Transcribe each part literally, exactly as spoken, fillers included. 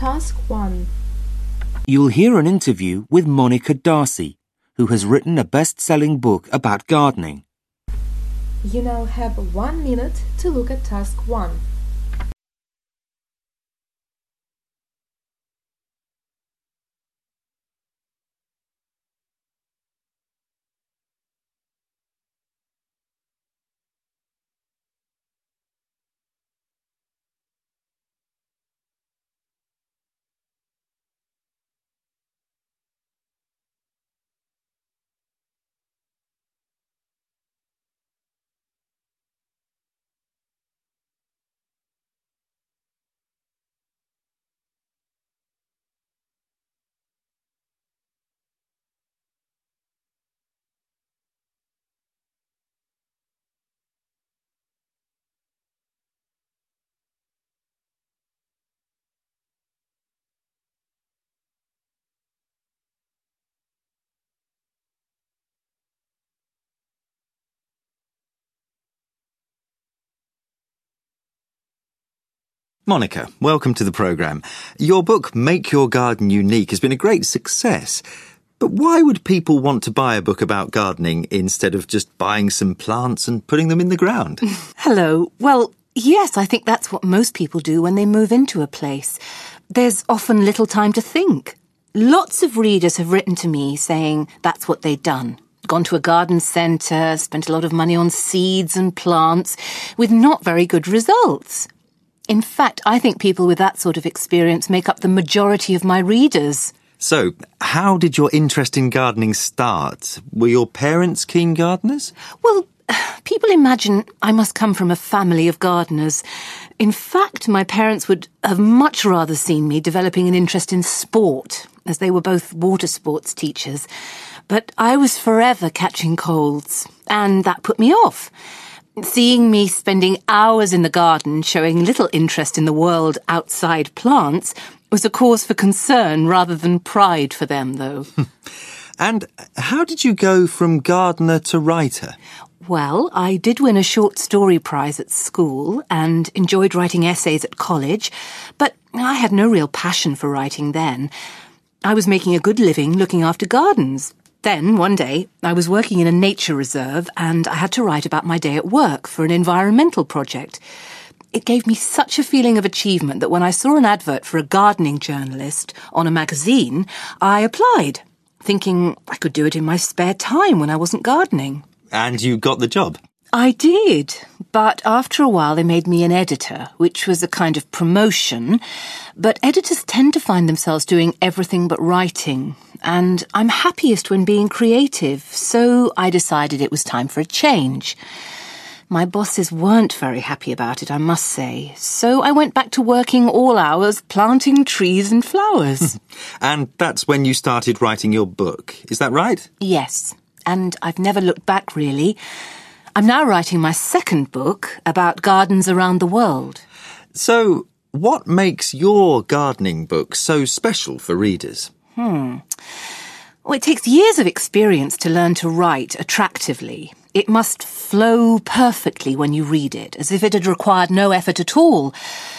Task one. You'll hear an interview with Monica Darcy, who has written a best-selling book about gardening. You now have one minute to look at Task one. Monica, welcome to the programme. Your book, Make Your Garden Unique, has been a great success. But why would people want to buy a book about gardening instead of just buying some plants and putting them in the ground? Hello. Well, yes, I think that's what most people do when they move into a place. There's often little time to think. Lots of readers have written to me saying that's what they'd done. Gone to a garden centre, spent a lot of money on seeds and plants, with not very good results. In fact, I think people with that sort of experience make up the majority of my readers. So, how did your interest in gardening start? Were your parents keen gardeners? Well, people imagine I must come from a family of gardeners. In fact, my parents would have much rather seen me developing an interest in sport, as they were both water sports teachers. But I was forever catching colds, and that put me off. Seeing me spending hours in the garden showing little interest in the world outside plants was a cause for concern rather than pride for them, though. And how did you go from gardener to writer? Well, I did win a short story prize at school and enjoyed writing essays at college, but I had no real passion for writing then. I was making a good living looking after gardens. Then, one day, I was working in a nature reserve and I had to write about my day at work for an environmental project. It gave me such a feeling of achievement that when I saw an advert for a gardening journalist on a magazine, I applied, thinking I could do it in my spare time when I wasn't gardening. And you got the job? I did, but after a while they made me an editor, which was a kind of promotion. But editors tend to find themselves doing everything but writing, and I'm happiest when being creative, so I decided it was time for a change. My bosses weren't very happy about it, I must say, so I went back to working all hours planting trees and flowers. And that's when you started writing your book, is that right? Yes, and I've never looked back, really. I'm now writing my second book about gardens around the world. So, what makes your gardening book so special for readers? Hmm. Well, it takes years of experience to learn to write attractively. It must flow perfectly when you read it, as if it had required no effort at all.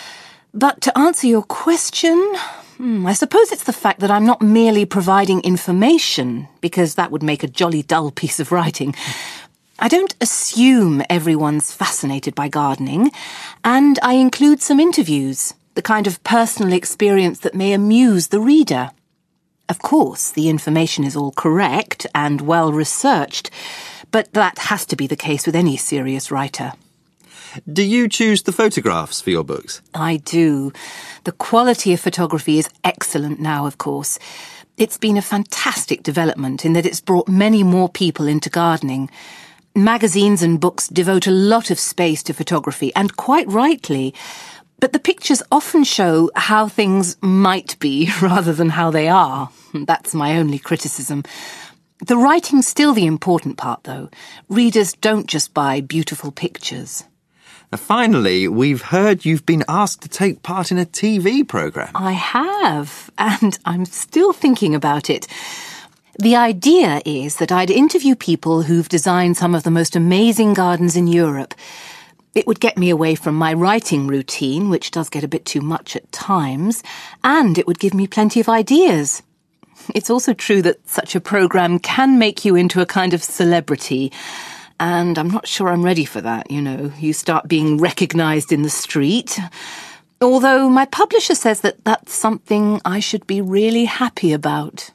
But to answer your question, hmm, I suppose it's the fact that I'm not merely providing information, because that would make a jolly dull piece of writing. I don't assume everyone's fascinated by gardening, and I include some interviews, the kind of personal experience that may amuse the reader. Of course, the information is all correct and well researched, but that has to be the case with any serious writer. Do you choose the photographs for your books? I do. The quality of photography is excellent now, of course. It's been a fantastic development in that it's brought many more people into gardening. Magazines and books devote a lot of space to photography, and quite rightly. But the pictures often show how things might be rather than how they are. That's my only criticism. The writing's still the important part, though. Readers don't just buy beautiful pictures. Finally, we've heard you've been asked to take part in a T V programme. I have, and I'm still thinking about it. The idea is that I'd interview people who've designed some of the most amazing gardens in Europe. It would get me away from my writing routine, which does get a bit too much at times, and it would give me plenty of ideas. It's also true that such a programme can make you into a kind of celebrity, and I'm not sure I'm ready for that, you know. You start being recognised in the street. Although my publisher says that that's something I should be really happy about.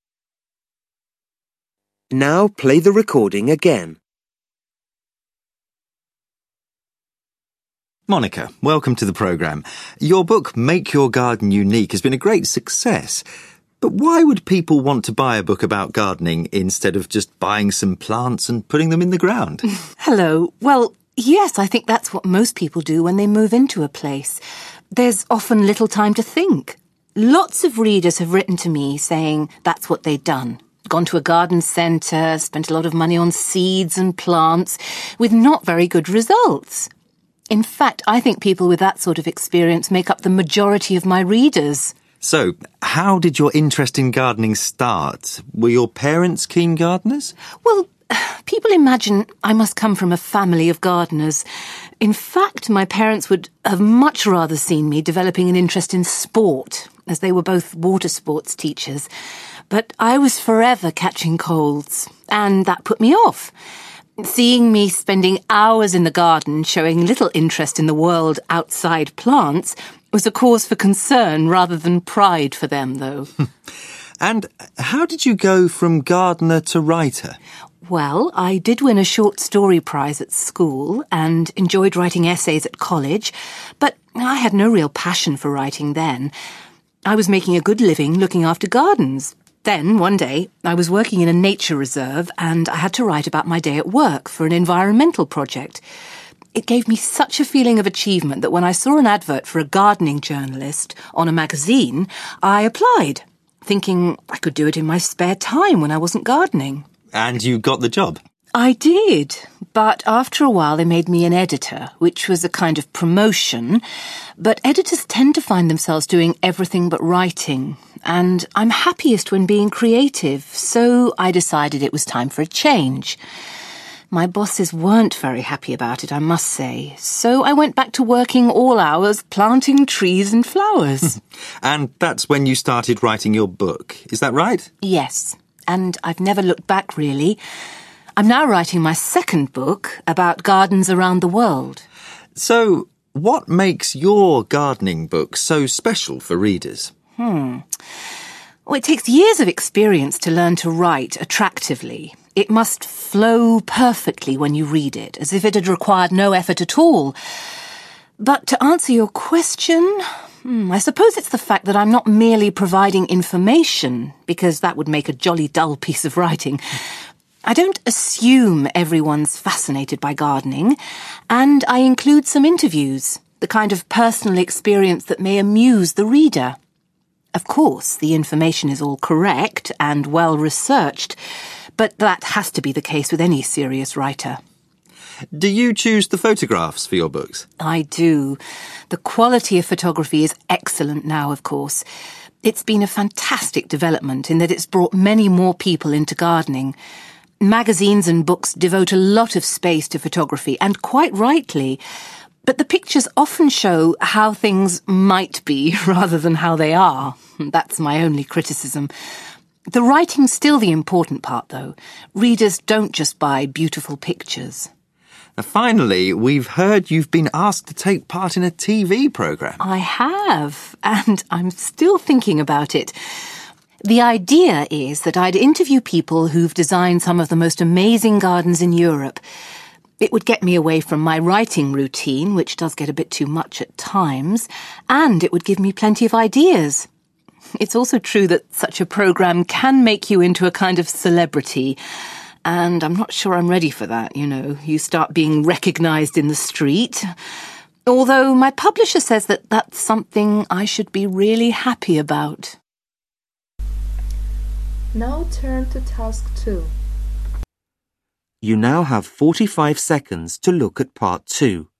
Now play the recording again. Monica, welcome to the programme. Your book, Make Your Garden Unique, has been a great success. But why would people want to buy a book about gardening instead of just buying some plants and putting them in the ground? Hello. Well, yes, I think that's what most people do when they move into a place. There's often little time to think. Lots of readers have written to me saying that's what they'd done. Gone to a garden centre, spent a lot of money on seeds and plants, with not very good results. In fact, I think people with that sort of experience make up the majority of my readers. So, how did your interest in gardening start? Were your parents keen gardeners? Well, people imagine I must come from a family of gardeners. In fact, my parents would have much rather seen me developing an interest in sport, as they were both water sports teachers. But I was forever catching colds, and that put me off. Seeing me spending hours in the garden showing little interest in the world outside plants was a cause for concern rather than pride for them, though. And how did you go from gardener to writer? Well, I did win a short story prize at school and enjoyed writing essays at college, but I had no real passion for writing then. I was making a good living looking after gardens. Then, one day, I was working in a nature reserve and I had to write about my day at work for an environmental project. It gave me such a feeling of achievement that when I saw an advert for a gardening journalist on a magazine, I applied, thinking I could do it in my spare time when I wasn't gardening. And you got the job? I did, but after a while they made me an editor, which was a kind of promotion. But editors tend to find themselves doing everything but writing, and I'm happiest when being creative, so I decided it was time for a change. My bosses weren't very happy about it, I must say, so I went back to working all hours planting trees and flowers. And that's when you started writing your book, is that right? Yes, and I've never looked back, really. I'm now writing my second book about gardens around the world. So, what makes your gardening book so special for readers? Hmm. Well, it takes years of experience to learn to write attractively. It must flow perfectly when you read it, as if it had required no effort at all. But to answer your question, hmm, I suppose it's the fact that I'm not merely providing information, because that would make a jolly dull piece of writing. I don't assume everyone's fascinated by gardening, and I include some interviews, the kind of personal experience that may amuse the reader. Of course, the information is all correct and well researched, but that has to be the case with any serious writer. Do you choose the photographs for your books? I do. The quality of photography is excellent now, of course. It's been a fantastic development in that it's brought many more people into gardening. Magazines and books devote a lot of space to photography, and quite rightly. But the pictures often show how things might be rather than how they are. That's my only criticism. The writing's still the important part, though. Readers don't just buy beautiful pictures. Now, finally, we've heard you've been asked to take part in a T V programme. I have, and I'm still thinking about it. The idea is that I'd interview people who've designed some of the most amazing gardens in Europe. It would get me away from my writing routine, which does get a bit too much at times, and it would give me plenty of ideas. It's also true that such a programme can make you into a kind of celebrity, and I'm not sure I'm ready for that, you know. You start being recognised in the street. Although my publisher says that that's something I should be really happy about. Now turn to task two. You now have forty-five seconds to look at part two.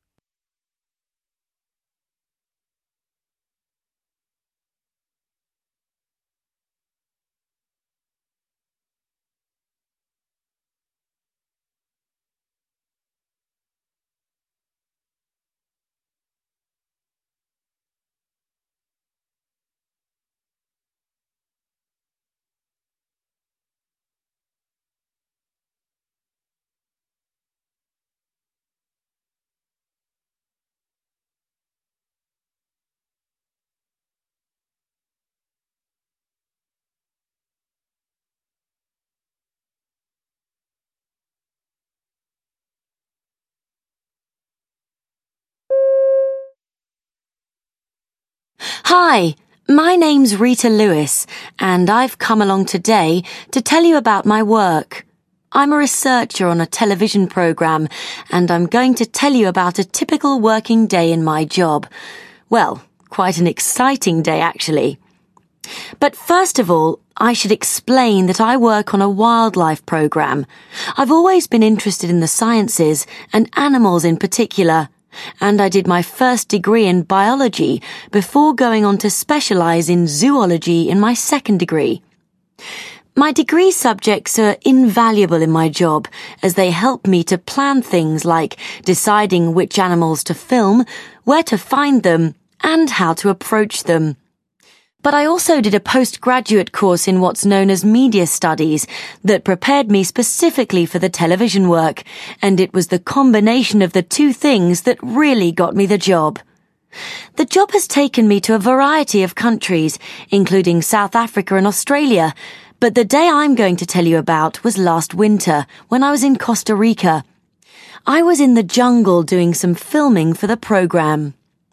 Hi, my name's Rita Lewis, and I've come along today to tell you about my work. I'm a researcher on a television program, and I'm going to tell you about a typical working day in my job. Well, quite an exciting day, actually. But first of all, I should explain that I work on a wildlife program. I've always been interested in the sciences, and animals in particular, and I did my first degree in biology before going on to specialize in zoology in my second degree. My degree subjects are invaluable in my job as they help me to plan things like deciding which animals to film, where to find them, and how to approach them. But I also did a postgraduate course in what's known as media studies that prepared me specifically for the television work, and it was the combination of the two things that really got me the job. The job has taken me to a variety of countries, including South Africa and Australia, but the day I'm going to tell you about was last winter, when I was in Costa Rica. I was in the jungle doing some filming for the program.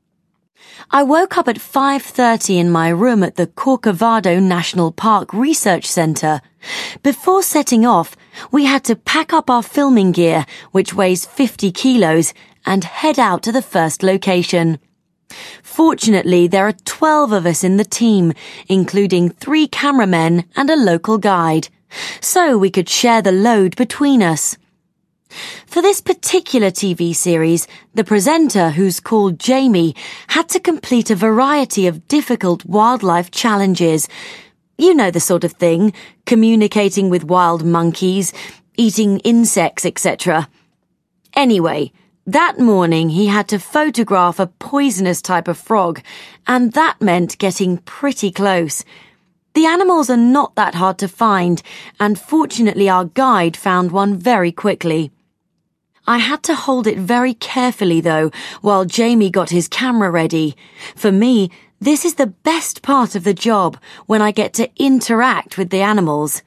I woke up at five thirty in my room at the Corcovado National Park Research Centre. Before setting off, we had to pack up our filming gear, which weighs fifty kilos, and head out to the first location. Fortunately, there are twelve of us in the team, including three cameramen and a local guide, so we could share the load between us. For this particular T V series, the presenter, who's called Jamie, had to complete a variety of difficult wildlife challenges. You know the sort of thing, communicating with wild monkeys, eating insects, et cetera. Anyway, that morning he had to photograph a poisonous type of frog, and that meant getting pretty close. The animals are not that hard to find, and fortunately our guide found one very quickly. I had to hold it very carefully, though, while Jamie got his camera ready. For me, this is the best part of the job, when I get to interact with the animals.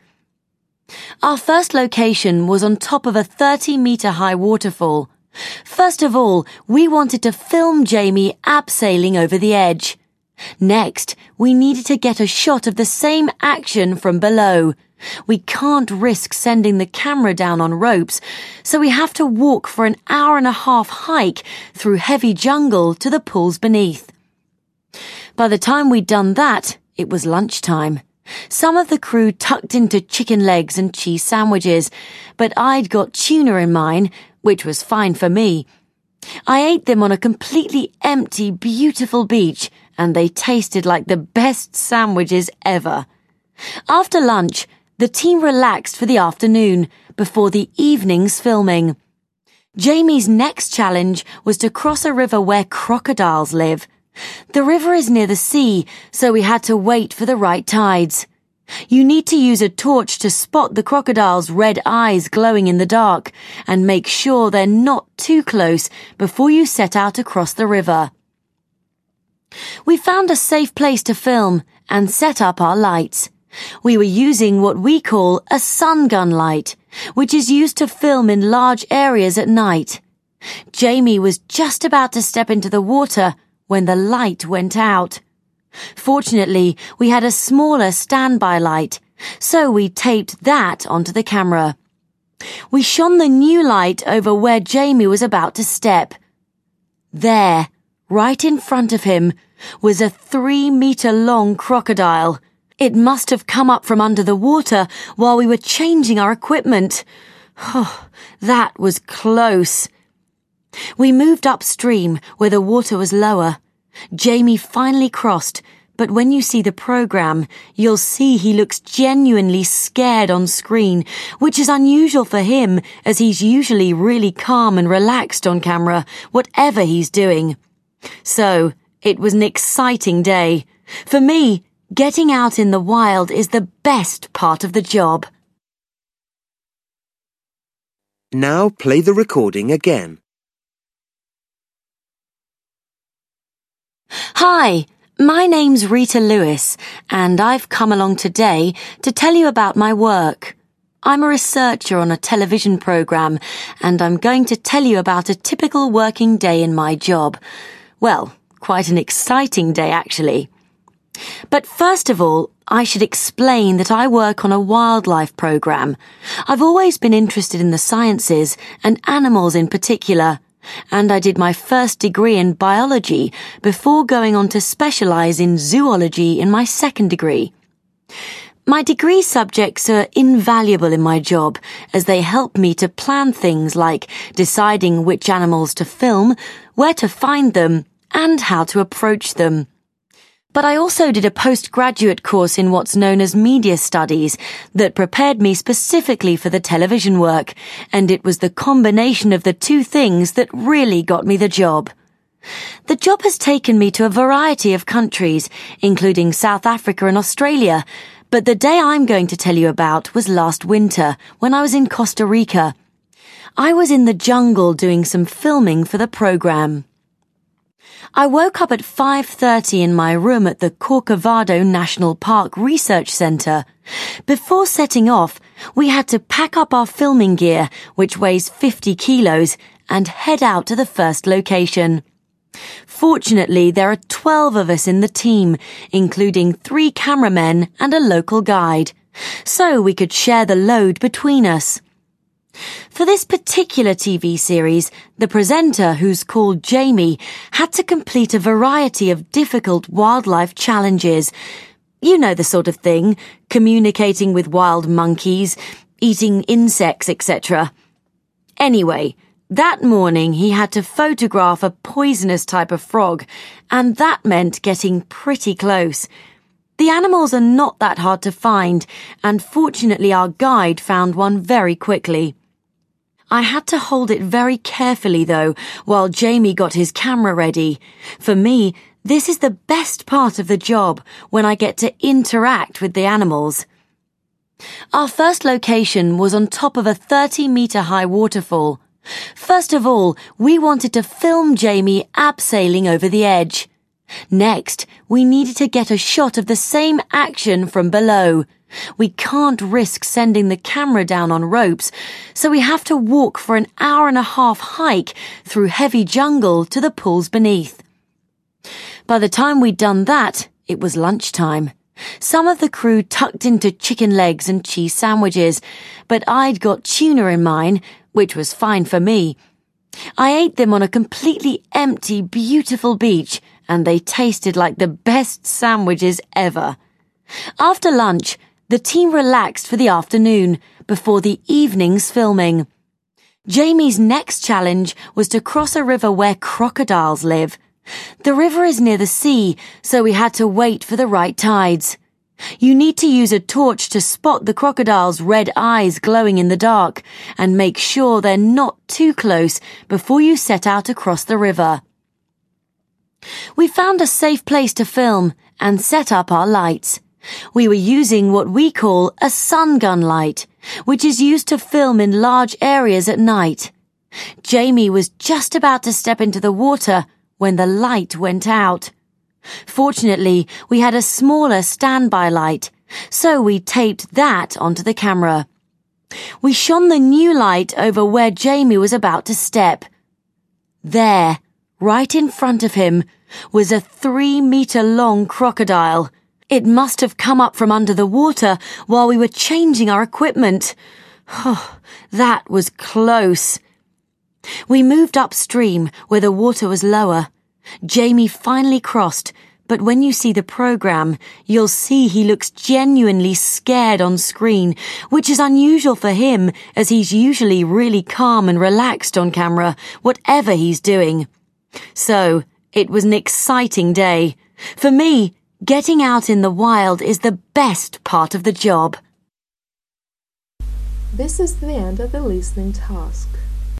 Our first location was on top of a thirty-metre-high waterfall. First of all, we wanted to film Jamie abseiling over the edge. Next, we needed to get a shot of the same action from below. We can't risk sending the camera down on ropes, so we have to walk for an hour and a half hike through heavy jungle to the pools beneath. By the time we'd done that, it was lunchtime. Some of the crew tucked into chicken legs and cheese sandwiches, but I'd got tuna in mine, which was fine for me. I ate them on a completely empty, beautiful beach, and they tasted like the best sandwiches ever. After lunch, the team relaxed for the afternoon, before the evening's filming. Jamie's next challenge was to cross a river where crocodiles live. The river is near the sea, so we had to wait for the right tides. You need to use a torch to spot the crocodile's red eyes glowing in the dark, and make sure they're not too close before you set out across the river. We found a safe place to film and set up our lights. We were using what we call a sun gun light, which is used to film in large areas at night. Jamie was just about to step into the water when the light went out. Fortunately, we had a smaller standby light, so we taped that onto the camera. We shone the new light over where Jamie was about to step. There, right in front of him, was a three-metre-long crocodile. It must have come up from under the water while we were changing our equipment. Oh, that was close. We moved upstream where the water was lower. Jamie finally crossed, but when you see the program, you'll see he looks genuinely scared on screen, which is unusual for him as he's usually really calm and relaxed on camera, whatever he's doing. So, it was an exciting day. For me, getting out in the wild is the best part of the job. Now play the recording again. Hi, my name's Rita Lewis, and I've come along today to tell you about my work. I'm a researcher on a television program, and I'm going to tell you about a typical working day in my job. Well, quite an exciting day, actually. But first of all, I should explain that I work on a wildlife program. I've always been interested in the sciences, and animals in particular, and I did my first degree in biology before going on to specialize in zoology in my second degree. My degree subjects are invaluable in my job as they help me to plan things like deciding which animals to film, where to find them, and how to approach them. But I also did a postgraduate course in what's known as media studies that prepared me specifically for the television work, and it was the combination of the two things that really got me the job. The job has taken me to a variety of countries, including South Africa and Australia, but the day I'm going to tell you about was last winter, when I was in Costa Rica. I was in the jungle doing some filming for the program. I woke up at five thirty in my room at the Corcovado National Park Research Centre. Before setting off, we had to pack up our filming gear, which weighs fifty kilos, and head out to the first location. Fortunately, there are twelve of us in the team, including three cameramen and a local guide, so we could share the load between us. For this particular T V series, the presenter, who's called Jamie, had to complete a variety of difficult wildlife challenges. You know the sort of thing, communicating with wild monkeys, eating insects, et cetera. Anyway, that morning he had to photograph a poisonous type of frog, and that meant getting pretty close. The animals are not that hard to find, and fortunately our guide found one very quickly. I had to hold it very carefully, though, while Jamie got his camera ready. For me, this is the best part of the job, when I get to interact with the animals. Our first location was on top of a thirty-metre-high waterfall. First of all, we wanted to film Jamie abseiling over the edge. Next, we needed to get a shot of the same action from below. We can't risk sending the camera down on ropes, so we have to walk for an hour and a half hike through heavy jungle to the pools beneath. By the time we'd done that, it was lunchtime. Some of the crew tucked into chicken legs and cheese sandwiches, but I'd got tuna in mine, which was fine for me. I ate them on a completely empty, beautiful beach, and they tasted like the best sandwiches ever. After lunch, the team relaxed for the afternoon, before the evening's filming. Jamie's next challenge was to cross a river where crocodiles live. The river is near the sea, so we had to wait for the right tides. You need to use a torch to spot the crocodile's red eyes glowing in the dark, and make sure they're not too close before you set out across the river. We found a safe place to film and set up our lights. We were using what we call a sun gun light, which is used to film in large areas at night. Jamie was just about to step into the water when the light went out. Fortunately, we had a smaller standby light, so we taped that onto the camera. We shone the new light over where Jamie was about to step. There, right in front of him, was a three-metre-long crocodile. It must have come up from under the water while we were changing our equipment. Oh, that was close. We moved upstream where the water was lower. Jamie finally crossed, but when you see the program, you'll see he looks genuinely scared on screen, which is unusual for him as he's usually really calm and relaxed on camera, whatever he's doing. So, it was an exciting day. For me, getting out in the wild is the best part of the job. This is the end of the listening task.